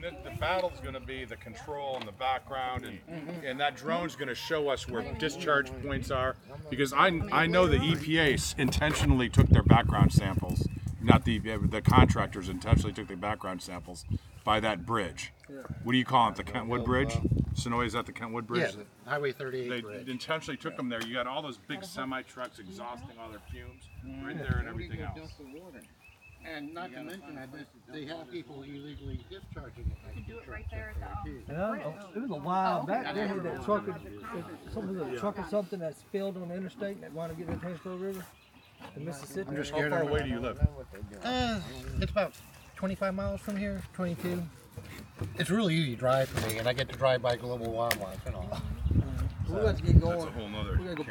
The battle's going to be the control in the background, and that drone's going to show us where discharge points are. Because I know the EPA intentionally took their background samples, not the contractors intentionally took their background samples by that bridge. What do you call it? The Kentwood Bridge? Sonoy, is that the Kentwood Bridge? Yeah, Highway 38 They bridge. intentionally took them there. You got all those big semi trucks exhausting all their fumes right there and everything else. And not to mention, they have people illegally discharging it. You can do it right there at the Yeah, it was a while back. They had that truck, something with a truck or something that spilled on the interstate that wanted to get to the Hansborough River, to Mississippi. I'm just How scared. far away do you live? It's about 25 miles from here, 22. It's really easy to drive for me, and I get to drive by Global Wildlife and all. We got to get going. That's a whole nother. We gotta go